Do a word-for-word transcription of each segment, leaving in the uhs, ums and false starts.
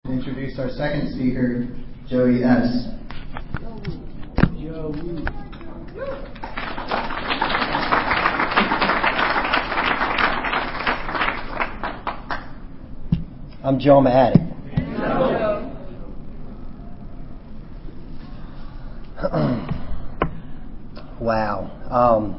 Introduce our second speaker, Joey S. Joey. I'm Joe, I'm an addict. Wow. Um,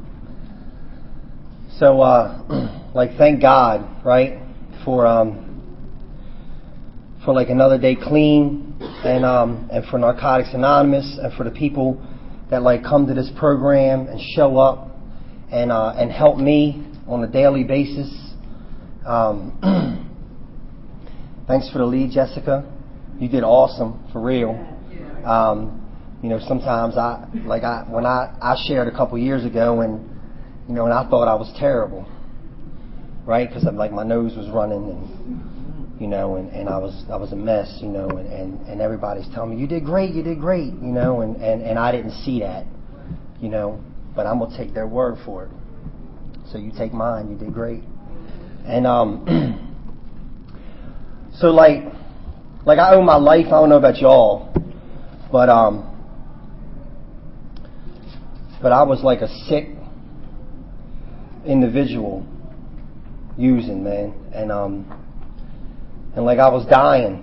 so, uh, like, thank God, right, for um, for like another day clean, and um, and for Narcotics Anonymous, and for the people that like come to this program and show up and uh, and help me on a daily basis. Um, thanks for the lead, Jessica. You did awesome, for real. Um, You know, sometimes I, like I, when I, I shared a couple years ago and, you know, and I thought I was terrible, right? Because I'm like, my nose was running and, you know, and, and I was, I was a mess, you know, and, and, and everybody's telling me, you did great, you did great, you know, and, and, and I didn't see that, you know, but I'm going to take their word for it. So you take mine, you did great. And, um, so like, like I owe my life, I don't know about y'all, but, um, But I was like a sick individual using, man. And um and like I was dying.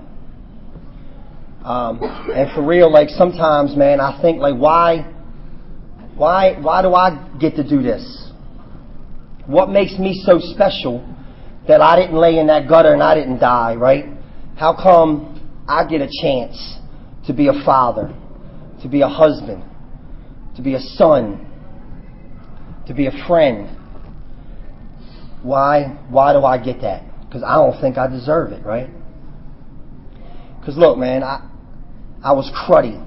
Um and for real, like sometimes, man, I think like why why why do I get to do this? What makes me so special that I didn't lay in that gutter and I didn't die, right? How come I get a chance to be a father, to be a husband, to be a son, to be a friend? Why, why do I get that? Because I don't think I deserve it, right? Because look, man, I, I was cruddy.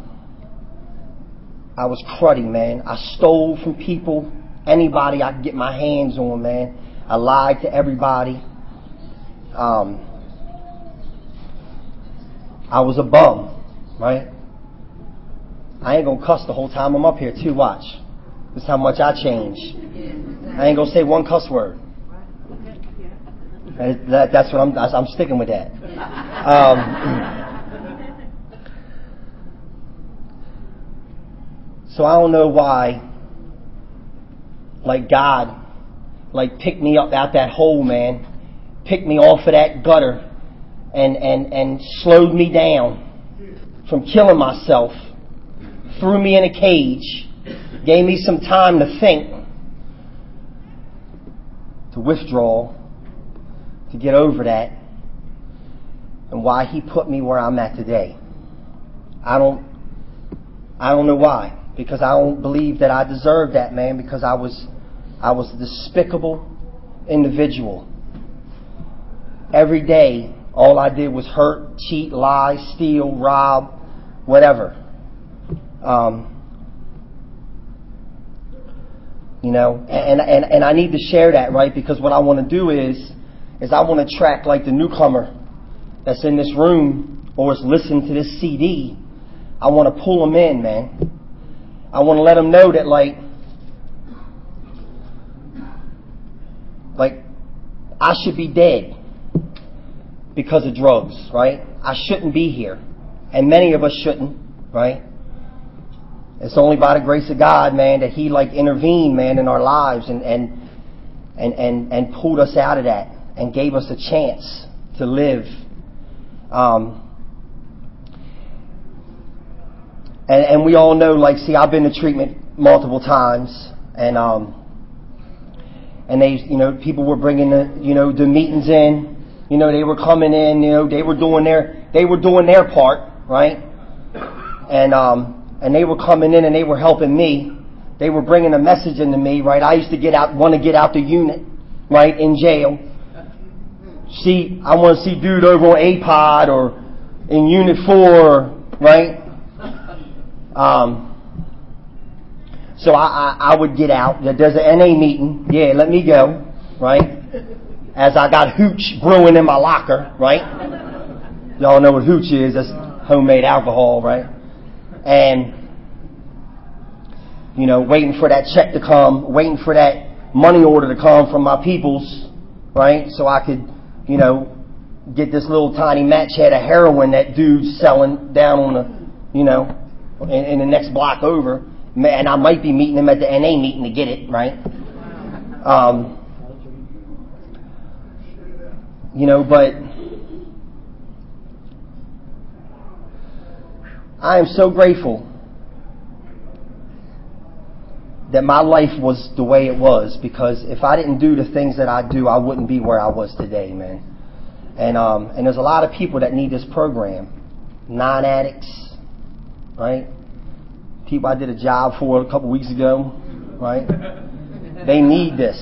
I was cruddy, man. I stole from people, anybody I could get my hands on, man. I lied to everybody. Um, I was a bum, right? I ain't gonna cuss the whole time I'm up here, too. Watch. This is how much I changed. I ain't gonna say one cuss word. And that, that's what I'm. I'm sticking with that. Um, so I don't know why, like God, like picked me up out that hole, man, picked me off of that gutter, and and and slowed me down from killing myself, threw me in a cage. Gave me some time to think, to withdraw, to get over that, and why He put me where I'm at today. I don't, I don't know why, because I don't believe that I deserve that, man. Because I was, I was a despicable individual. Every day, all I did was hurt, cheat, lie, steal, rob, whatever. Um. You know, and, and and I need to share that, right? Because what I want to do is, is I want to track like the newcomer that's in this room or is listening to this C D. I want to pull them in, man. I want to let them know that like, like I should be dead because of drugs, right? I shouldn't be here, and many of us shouldn't, right? It's only by the grace of God, man, that He like intervened, man, in our lives and and and and, and pulled us out of that and gave us a chance to live. Um, and and we all know, like, see, I've been to treatment multiple times, and um, and they, you know, people were bringing the, you know, the meetings in, you know, they were coming in, you know, they were doing their they were doing their part, right, and um. And they were coming in and they were helping me. They were bringing a message into me, right? I used to get out, want to get out the unit, right, in jail. See, I want to see dude over on A pod or in Unit four, right? Um, so I, I, I would get out. There's an N A meeting. Yeah, let me go, right? As I got hooch brewing in my locker, right? Y'all know what hooch is. That's homemade alcohol, right? And, you know, waiting for that check to come, waiting for that money order to come from my peoples, right? So I could, you know, get this little tiny match head of heroin that dude's selling down on the, you know, in, in the next block over. And I might be meeting him at the N A meeting to get it, right? Um, you know, but I am so grateful that my life was the way it was, because if I didn't do the things that I do, I wouldn't be where I was today, man. And um, and there's a lot of people that need this program. Non-addicts, right? People I did a job for a couple weeks ago, right? They need this.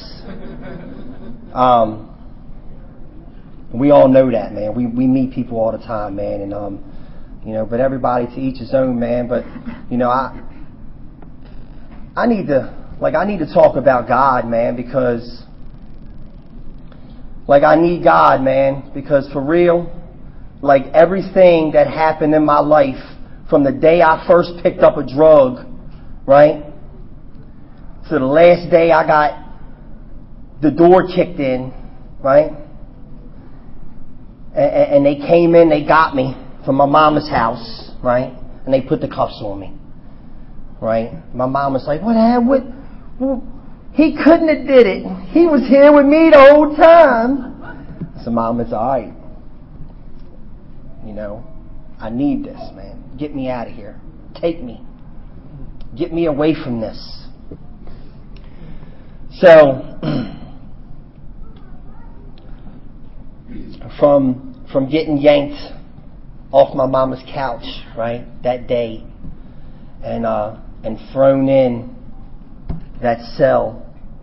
Um, we all know that, man. We we meet people all the time, man, and um, you know. But everybody to each his own, man. But you know, I I need to like I need to talk about God, man, because like I need God, man, because for real, like everything that happened in my life from the day I first picked up a drug, right, to the last day I got the door kicked in, right, and, and they came in, they got me from my mama's house, right, and they put the cuffs on me, right. My mom was like, what happened? What? Well, he couldn't have did it. He was here with me the whole time. So Mom, it's all right. You know, I need this, man. Get me out of here. Take me. Get me away from this. So, from from getting yanked off my mama's couch, right, that day, and uh, and thrown in that cell,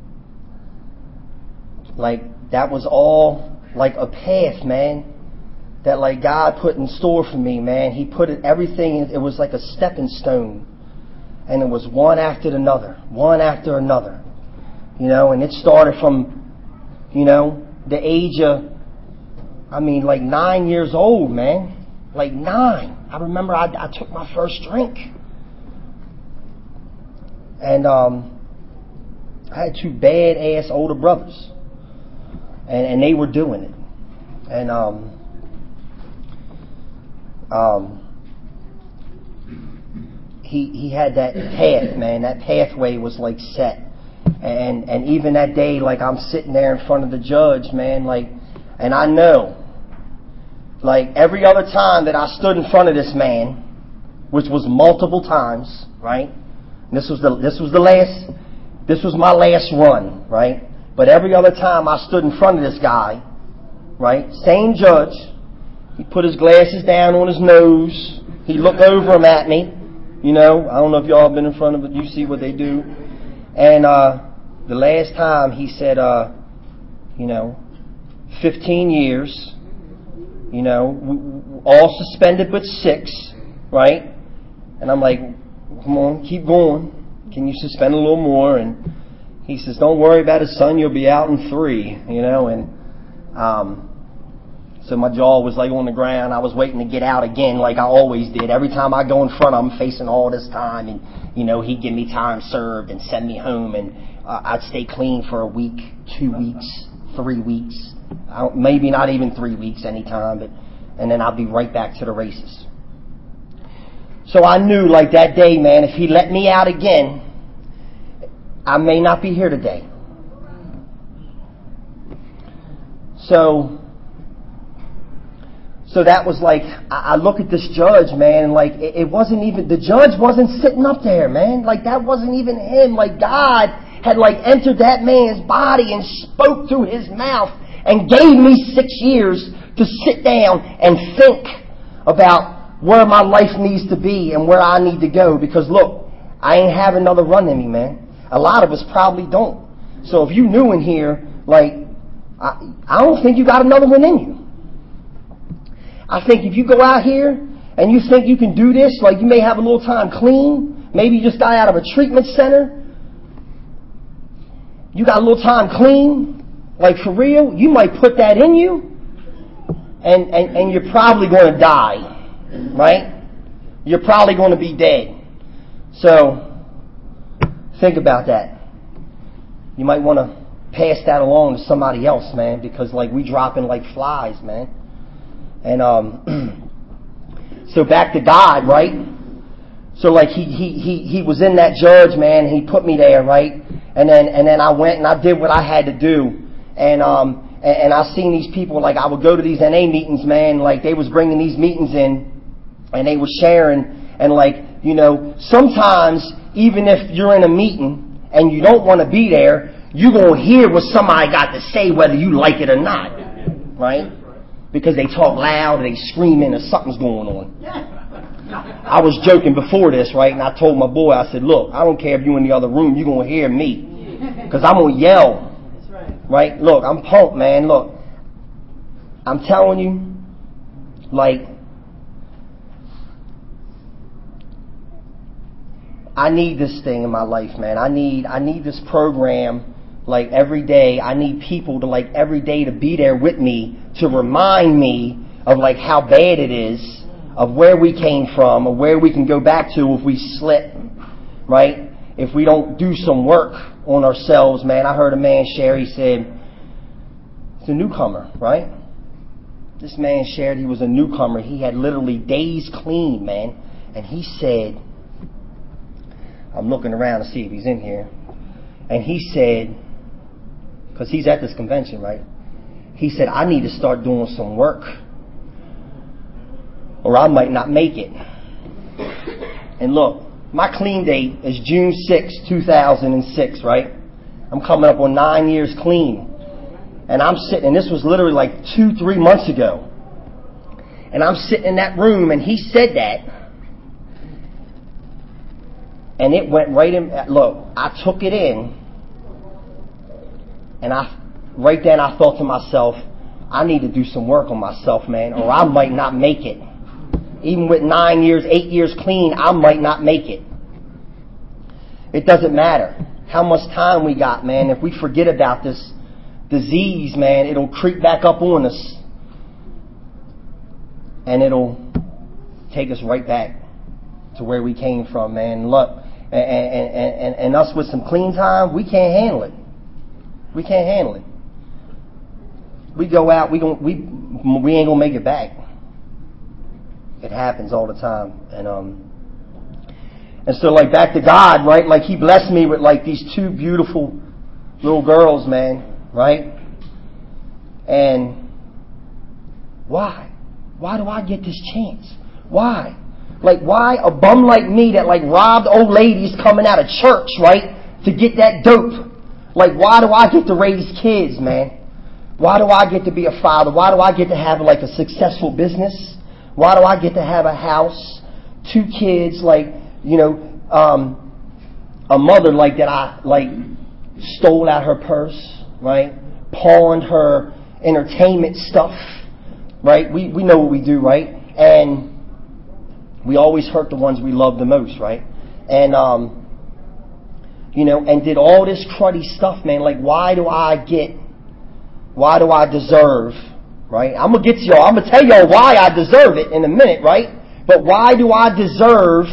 like that was all like a path, man, that like God put in store for me, man. He put it everything. It was like a stepping stone, and it was one after another, one after another, you know. And it started from, you know, the age of, I mean, like nine years old, man, like nine. I remember I, I took my first drink, and um, I had two bad ass older brothers, and and they were doing it, and um. Um, he he had that path, man. That pathway was like set, and and even that day, like I'm sitting there in front of the judge, man, like, and I know, like every other time that I stood in front of this man, which was multiple times, right? And this was the this was the last, this was my last run, right? But every other time I stood in front of this guy, right? Same judge. He put his glasses down on his nose. He looked over them at me. You know, I don't know if y'all have been in front of it. You see what they do. And uh, the last time he said, uh, you know, fifteen years, you know, all suspended but six, right? And I'm like, come on, keep going. Can you suspend a little more? And he says, don't worry about it, son. You'll be out in three, you know. And um so my jaw was like on the ground. I was waiting to get out again like I always did. Every time I go in front of him facing all this time, and, you know, he'd give me time served and send me home, and uh, I'd stay clean for a week, two weeks, three weeks, I don't, maybe not even three weeks anytime, but and then I'd be right back to the races. So I knew like that day, man, if he let me out again, I may not be here today. So... So that was like, I look at this judge, man, and like, it wasn't even, the judge wasn't sitting up there, man. Like, that wasn't even him. Like, God had like entered that man's body and spoke through his mouth and gave me six years to sit down and think about where my life needs to be and where I need to go. Because look, I ain't have another run in me, man. A lot of us probably don't. So if you new in here, like, I, I don't think you got another one in you. I think if you go out here and you think you can do this, like you may have a little time clean, maybe you just got out of a treatment center, you got a little time clean, like for real, you might put that in you, and, and, and you're probably going to die, right? You're probably going to be dead. So, think about that. You might want to pass that along to somebody else, man, because like we dropping like flies, man. And um, so back to God, right? So like he he he he was in that judge, man. He put me there, right? And then and then I went and I did what I had to do. And um and, and I seen these people, like I would go to these N A meetings, man. Like they was bringing these meetings in, and they were sharing, and like you know, sometimes even if you're in a meeting and you don't want to be there, you're gonna hear what somebody got to say, whether you like it or not, right? Because they talk loud, or they screaming, or something's going on. I was joking before this, right? And I told my boy, I said, look, I don't care if you're in the other room, you're going to hear me. Because I'm going to yell. Right? Look, I'm pumped, man. Look, I'm telling you, like, I need this thing in my life, man. I need, I need this program, like, every day. I need people to, like, every day to be there with me to remind me of, like, how bad it is, of where we came from, or where we can go back to if we slip, right? If we don't do some work on ourselves, man. I heard a man share, he said, he's a newcomer, right? This man shared he was a newcomer. He had literally days clean, man. And he said, I'm looking around to see if he's in here. And he said, because he's at this convention, right? He said, I need to start doing some work, or I might not make it. And look, my clean date is June sixth, two thousand six, right? I'm coming up on nine years clean. And I'm sitting, and this was literally like two, three months ago. And I'm sitting in that room, and he said that. And it went right in, look, I took it in. And I, right then I thought to myself, I need to do some work on myself, man, or I might not make it. Even with nine years, eight years clean, I might not make it. It doesn't matter how much time we got, man. If we forget about this disease, man, it'll creep back up on us. And it'll take us right back to where we came from, man. Look, and, and, and, and us with some clean time, we can't handle it. We can't handle it. We go out, we gon' we we ain't gonna make it back. It happens all the time. And um and so like back to God, right? Like he blessed me with like these two beautiful little girls, man, right? And why? Why do I get this chance? Why? Like why a bum like me that like robbed old ladies coming out of church, right? To get that dope. Like why do I get to raise kids, man? Why do I get to be a father? Why do I get to have like a successful business? Why do I get to have a house, two kids, like, you know, um, a mother like that I, like, stole out her purse, right? Pawned her entertainment stuff, right? We, we know what we do, right? And we always hurt the ones we love the most, right? And, um, you know, and did all this cruddy stuff, man. Like, why do I get, why do I deserve, right? I'm going to get to y'all. I'm going to tell y'all why I deserve it in a minute, right? But why do I deserve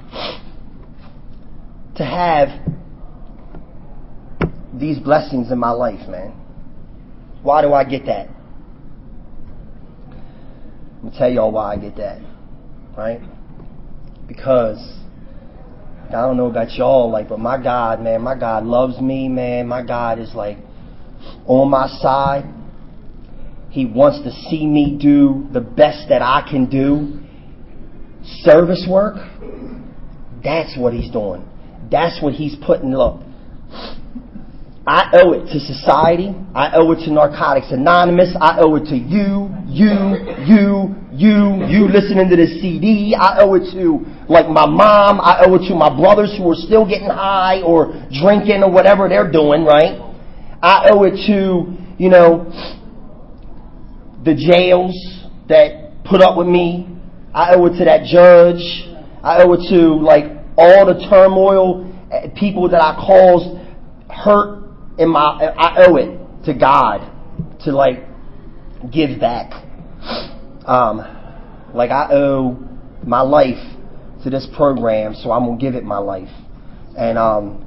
to have these blessings in my life, man? Why do I get that? I'm going to tell y'all why I get that, right? Because I don't know about y'all, like, but my God, man, my God loves me, man. My God is like on my side. He wants to see me do the best that I can do. Service work, that's what he's doing. That's what he's putting. Look, I owe it to society. I owe it to Narcotics Anonymous. I owe it to you, you, you, you, you listening to this C D. I owe it to, like, my mom. I owe it to my brothers who are still getting high or drinking or whatever they're doing, right? I owe it to, you know, the jails that put up with me. I owe it to that judge. I owe it to, like, all the turmoil, people that I caused hurt in my, I owe it to God to, like, give back. Um, like, I owe my life to this program, so I'm going to give it my life. And um,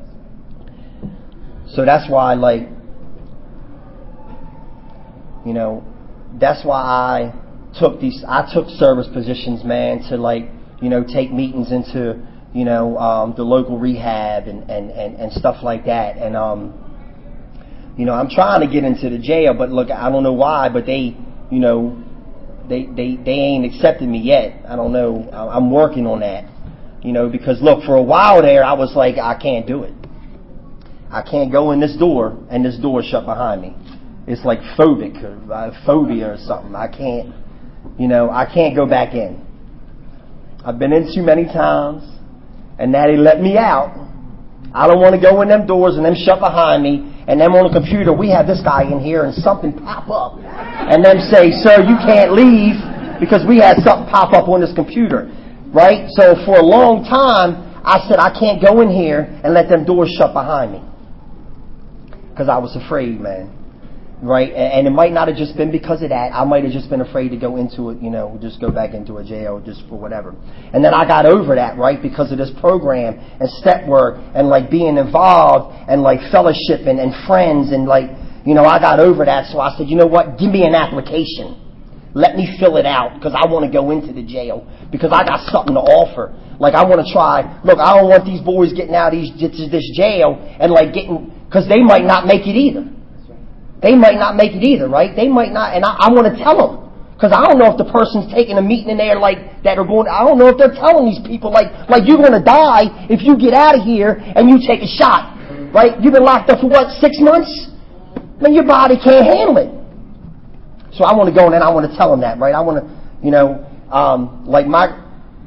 so that's why, like, you know, that's why I took these, I took service positions, man, to like, you know, take meetings into, you know, um, the local rehab and, and, and, and stuff like that. And, um, you know, I'm trying to get into the jail, but look, I don't know why, but they, you know, they, they, they ain't accepted me yet. I don't know. I'm working on that, you know, because look, for a while there, I was like, I can't do it. I can't go in this door and this door shut behind me. It's like phobic or uh, phobia or something. I can't, you know, I can't go back in. I've been in too many times, and now they let me out. I don't want to go in them doors and them shut behind me. And then on the computer, we have this guy in here and something pop up. And them say, sir, you can't leave because we had something pop up on this computer. Right? So for a long time, I said, I can't go in here and let them doors shut behind me. Because I was afraid, man. Right? And it might not have just been because of that. I might have just been afraid to go into it, you know, just go back into a jail just for whatever. And then I got over that, right, because of this program and step work and like being involved and like fellowshipping and friends and like, you know, I got over that. So I said, you know what, give me an application. Let me fill it out because I want to go into the jail because I got something to offer. Like I want to try, look, I don't want these boys getting out of these, this jail and like getting, because they might not make it either. They might not make it either, right? They might not, and I, I want to tell them. Because I don't know if the person's taking a meeting in there like that are going, I don't know if they're telling these people like, like you're going to die if you get out of here and you take a shot, right? You've been locked up for what, six months? Man, your body can't handle it. So I want to go and I want to tell them that, right? I want to, you know, um, like my,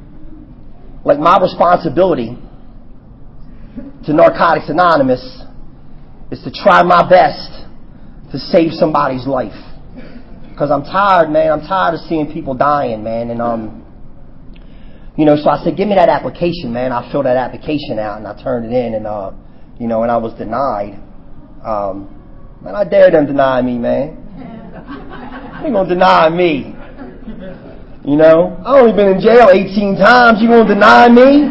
like my responsibility to Narcotics Anonymous is to try my best to save somebody's life. Because I'm tired, man. I'm tired of seeing people dying, man. And, um, you know, so I said, give me that application, man. I filled that application out and I turned it in and, uh, you know, and I was denied. Um, man, I dare them deny me, man. They're going to deny me. You know, I only been in jail eighteen times. You going to deny me?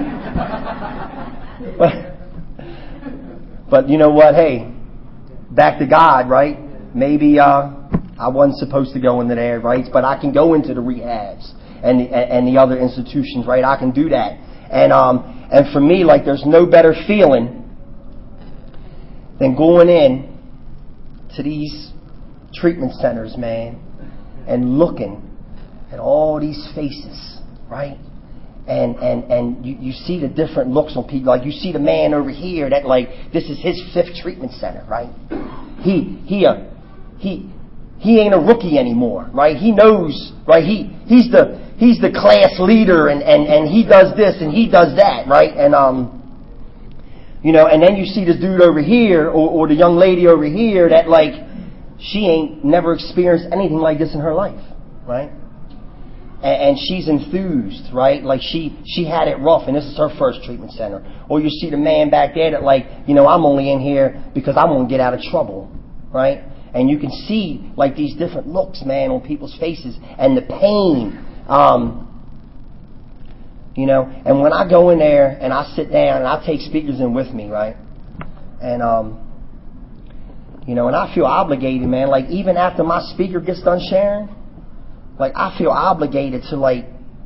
But, but you know what? Hey, back to God, right? Maybe uh, I wasn't supposed to go into there, right? But I can go into the rehabs and the, and the other institutions, right? I can do that. And um, and for me, like, there's no better feeling than going in to these treatment centers, man, and looking at all these faces, right? And and and you, you see the different looks on people. Like you see the man over here that like this is his fifth treatment center, right? He he uh, he he ain't a rookie anymore, right? He knows, right? He he's the he's the class leader, and, and, and he does this and he does that, right? And um, you know, and then you see this dude over here, or, or the young lady over here that like she ain't never experienced anything like this in her life, right? And she's enthused, right? Like she, she had it rough and this is her first treatment center. Or you see the man back there that like, you know, I'm only in here because I want to get out of trouble, right? And you can see like these different looks, man, on people's faces and the pain, um, you know. And when I go in there and I sit down and I take speakers in with me, right? And, um, you know, and I feel obligated, man, like even after my speaker gets done sharing, like, I feel obligated to, like,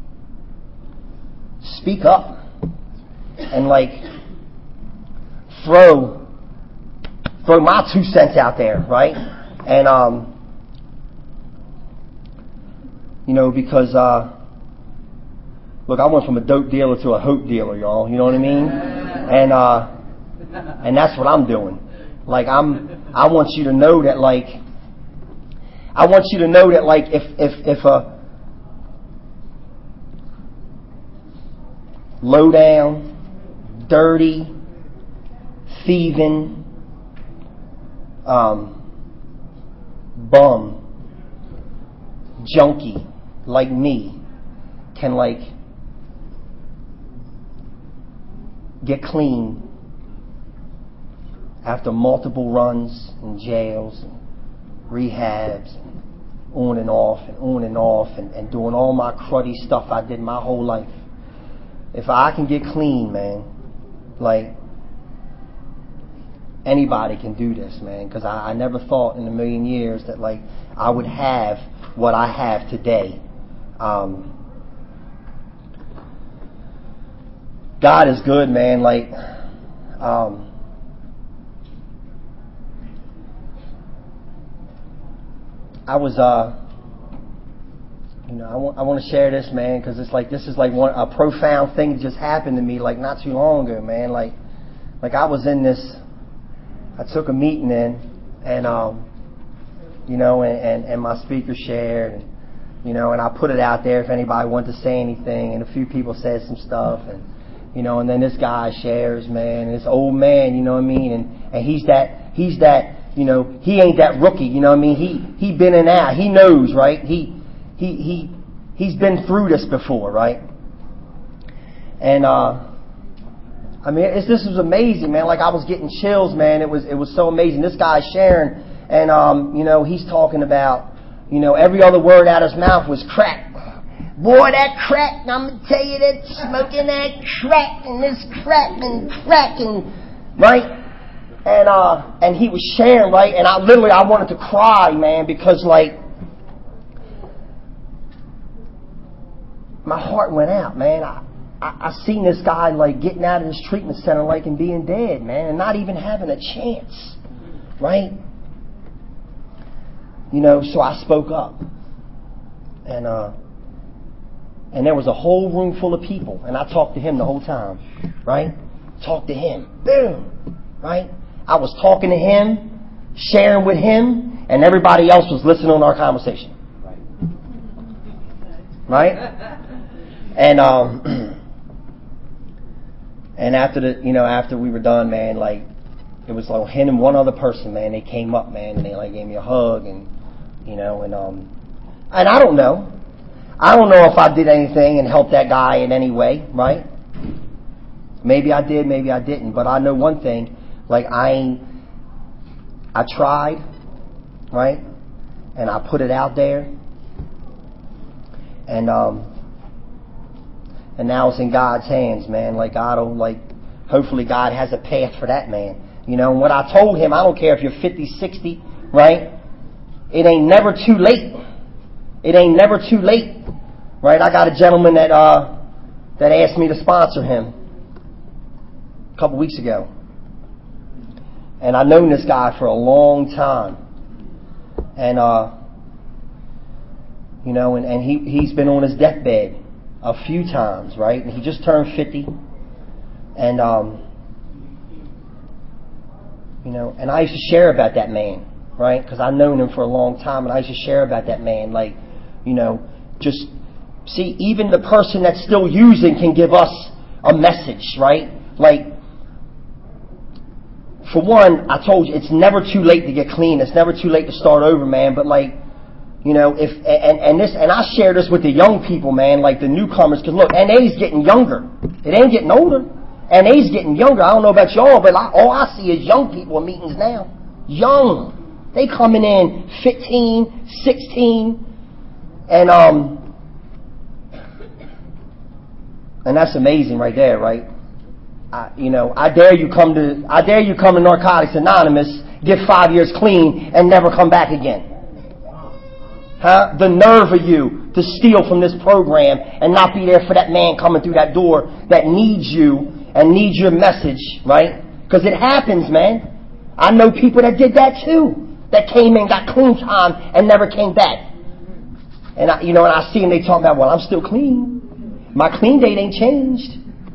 speak up and, like, throw, throw my two cents out there, right? And, um, you know, because, uh, look, I went from a dope dealer to a hope dealer, y'all, you know what I mean? And, uh, and that's what I'm doing. Like, I'm, I want you to know that, like, I want you to know that, like, if if if a low down, dirty, thieving, um, bum, junkie like me can like get clean after multiple runs in jails and rehabs and on and off and on and off and, and doing all my cruddy stuff I did my whole life. If I can get clean, man, like anybody can do this, man, because I, I never thought in a million years that like I would have what I have today Um, God is good, man. Like, um, I was, uh, you know, I want, I want to share this, man, because it's like, this is like one, a profound thing that just happened to me, like not too long ago, man. Like, like I was in this, I took a meeting in, and, um, you know, and, and, and my speaker shared, and, you know, and I put it out there if anybody wanted to say anything, and a few people said some stuff, and, you know, and then this guy shares, man, and this old man, you know what I mean, and, and he's that, he's that, you know, he ain't that rookie, you know what I mean, he, he been in that, he knows, right, he, he, he, he's been through this before, right, and, uh, I mean, it's, this was amazing, man, like I was getting chills, man, it was, it was so amazing, this guy's sharing, and, um, you know, he's talking about, you know, every other word out of his mouth was crack. Boy, that crack, I'm going to tell you that smoking that crack and this crack and crack and, right? And, uh, and he was sharing, right? And I literally, I wanted to cry, man, because like, my heart went out, man. I, I, I seen this guy like getting out of this treatment center like and being dead, man, and not even having a chance, right? You know, so I spoke up. And, uh, And there was a whole room full of people. And I talked to him the whole time. Right? Talked to him. Boom. Right? I was talking to him, sharing with him, and everybody else was listening on our conversation. Right? And um and after the you know, after we were done, man, like it was like him and one other person, man, they came up, man, and they like gave me a hug and you know, and um and I don't know. I don't know if I did anything and helped that guy in any way, right? Maybe I did, maybe I didn't. But I know one thing, like I ain't, I tried, right? And I put it out there. And um and now it's in God's hands, man. Like God will, like, hopefully God has a path for that man. You know, and what I told him, I don't care if you're fifty, sixty, right? It ain't never too late. It ain't never too late. Right, I got a gentleman that uh, that asked me to sponsor him a couple weeks ago, and I've known this guy for a long time, and uh, you know, and, and he he's been on his deathbed a few times, right? And he just turned fifty, and um, you know, and I used to share about that man, right? Because I've known him for a long time, and I used to share about that man, like, you know, just. See, even the person that's still using can give us a message, right? Like, for one, I told you, it's never too late to get clean. It's never too late to start over, man. But like, you know, if, and, and this, and I share this with the young people, man, like the newcomers, because look, N A's getting younger. It ain't getting older. N A's getting younger. I don't know about y'all, but I, all I see is young people in meetings now. Young. They coming in fifteen, sixteen, and, um, and that's amazing right there, right? I, you know, I dare you come to, I dare you come to Narcotics Anonymous, get five years clean, and never come back again. Huh? The nerve of you to steal from this program and not be there for that man coming through that door that needs you and needs your message, right? Because it happens, man. I know people that did that too, that came in, got clean time, and never came back. And I, you know, and I see them, they talk about, well, I'm still clean. My clean date ain't changed.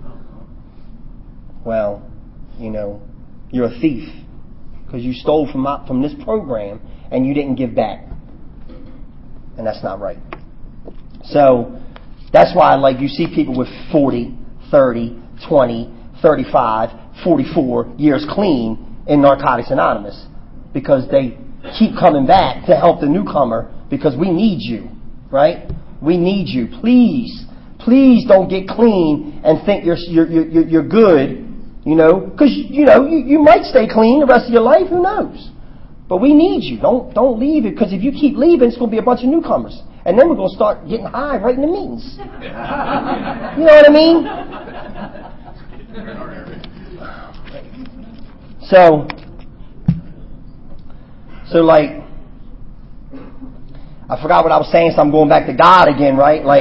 Well, you know, you're a thief because you stole from my, from this program and you didn't give back. And that's not right. So that's why, like, you see people with forty, thirty, twenty, thirty-five, forty-four years clean in Narcotics Anonymous because they keep coming back to help the newcomer because we need you, right? We need you. Please. Please don't get clean and think you're you're you're, you're good, you know, because you know you, you might stay clean the rest of your life. Who knows? But we need you. Don't don't leave it because if you keep leaving, it's going to be a bunch of newcomers, and then we're going to start getting high right in the meetings. You know what I mean? So, so like, I forgot what I was saying, so I'm going back to God again, right? Like,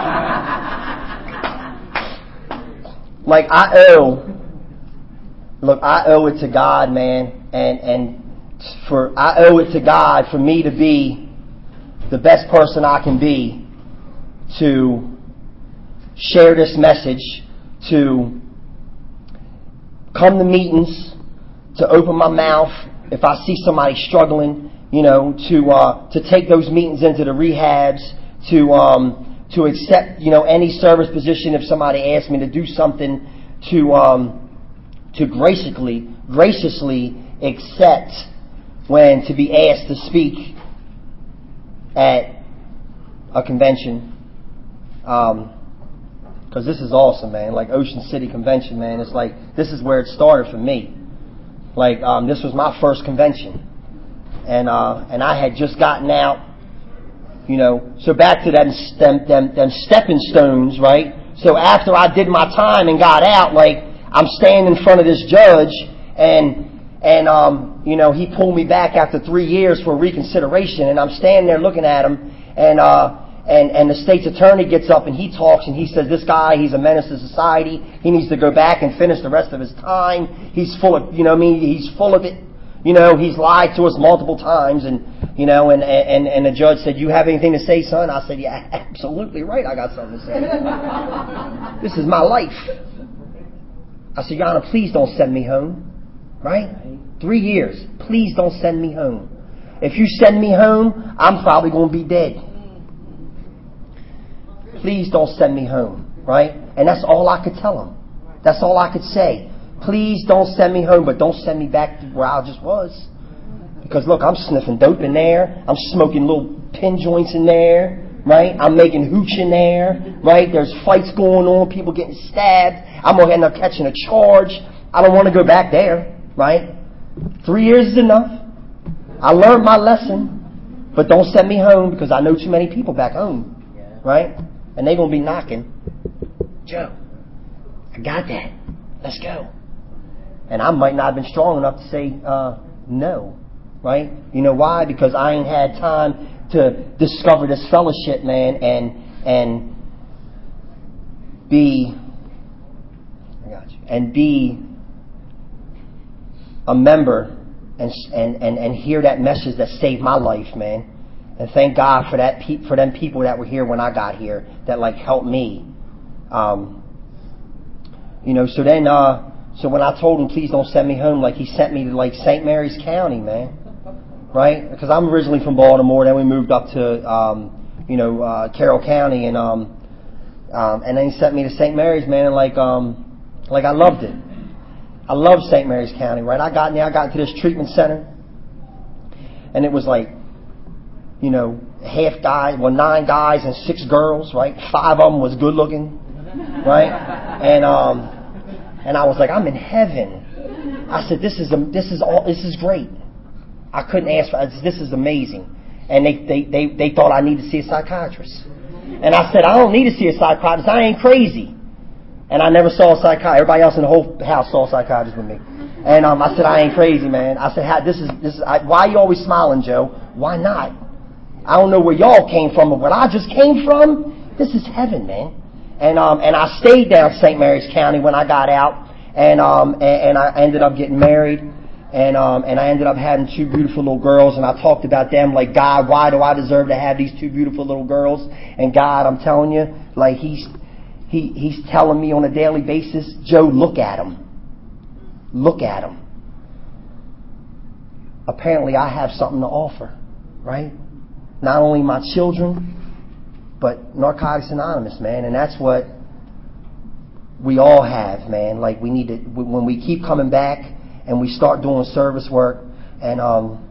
like I owe, look, I owe it to God, man, and, and for, I owe it to God for me to be the best person I can be to share this message, to come to meetings, to open my mouth if I see somebody struggling, you know, to uh, to take those meetings into the rehabs, to um, to accept, you know, any service position if somebody asks me to do something, to um, to graciously graciously accept when to be asked to speak at a convention. Um, Because this is awesome, man. Like Ocean City Convention, man. It's like, this is where it started for me. Like, um, this was my first convention. And, uh, and I had just gotten out, you know. So back to them, them, them, them stepping stones, right? So after I did my time and got out, like, I'm standing in front of this judge and, and, um, you know, he pulled me back after three years for reconsideration, and I'm standing there looking at him, and, uh, And, and the state's attorney gets up and he talks and he says, this guy, he's a menace to society. He needs to go back and finish the rest of his time. He's full of, you know what I mean, he's full of it. You know, he's lied to us multiple times. And, you know, and, and, and the judge said, you have anything to say, son? I said, yeah, absolutely right. I got something to say. This is my life. I said, Your Honor, please don't send me home. Right? Three years. Please don't send me home. If you send me home, I'm probably going to be dead. Please don't send me home, right? And that's all I could tell him. That's all I could say. Please don't send me home, but don't send me back to where I just was. Because look, I'm sniffing dope in there. I'm smoking little pin joints in there, right? I'm making hooch in there, right? There's fights going on, people getting stabbed. I'm going to end up catching a charge. I don't want to go back there, right? Three years is enough. I learned my lesson, but don't send me home because I know too many people back home, right? And they're going to be knocking. Joe, I got that. Let's go. And I might not have been strong enough to say uh, no. Right? You know why? Because I ain't had time to discover this fellowship, man, and and be I got you. And be a member and and, and, and hear that message that saved my life, man. And thank God for that, pe- for them people that were here when I got here that like helped me. Um, you know, so then, uh, so when I told him, please don't send me home, like he sent me to like Saint Mary's County, man. Right? Because I'm originally from Baltimore. Then we moved up to, um, you know, uh, Carroll County, and um, um, and then he sent me to Saint Mary's, man, and like, um, like I loved it. I loved Saint Mary's County. Right? I got in there. I got to this treatment center, and it was like, you know, half guys, well, nine guys and six girls, right? Five of them was good looking, right? And um, and I was like, I'm in heaven. I said, this is a, this is all, this is great. I couldn't ask for this. Is amazing. And they, they they they thought I needed to see a psychiatrist, and I said, I don't need to see a psychiatrist. I ain't crazy. And I never saw a psychiatrist. Everybody else in the whole house saw a psychiatrist with me. And um, I said, I ain't crazy, man. I said, this is this is I, why are you always smiling, Joe? Why not? I don't know where y'all came from, but where I just came from, this is heaven, man. And um, and I stayed down Saint Mary's County when I got out, and um, and, and I ended up getting married, and um, and I ended up having two beautiful little girls, and I talked about them like, God, why do I deserve to have these two beautiful little girls? And God, I'm telling you, like he's he he's telling me on a daily basis, Joe, look at them, look at them. Apparently, I have something to offer, right? Not only my children, but Narcotics Anonymous, man. And that's what we all have, man. Like, we need to, when we keep coming back and we start doing service work, and, um,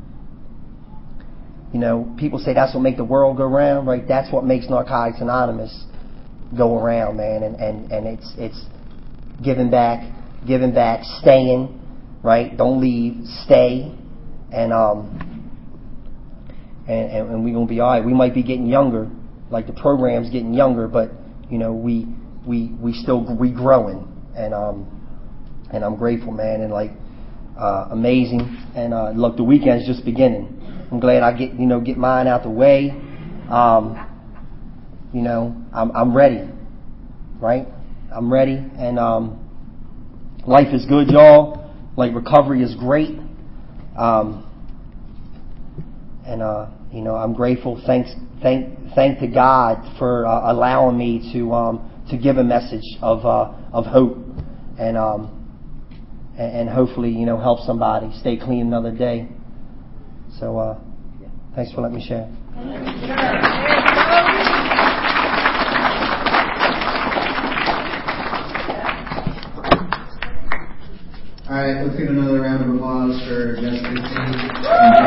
you know, people say that's what makes the world go round, right? That's what makes Narcotics Anonymous go around, man. And, and, and it's, it's giving back, giving back, staying, right? Don't leave, stay. And, um, And, and, and we're going to be all right. We might be getting younger, like the program's getting younger, but, you know, we we we still we growing. And um and I'm grateful, man, and like uh, amazing. And uh, look, the weekend's just beginning. I'm glad I get, you know, get mine out the way. Um, you know, I'm, I'm ready, right? I'm ready, and um, life is good, y'all. Like, recovery is great. Um, and, uh, you know, I'm grateful. Thanks, thank, thank to God for uh, allowing me to, um, to give a message of, uh, of hope, and, um, and, and hopefully, you know, help somebody stay clean another day. So, uh, thanks for letting me share. All right, let's give another round of applause for Jessica King.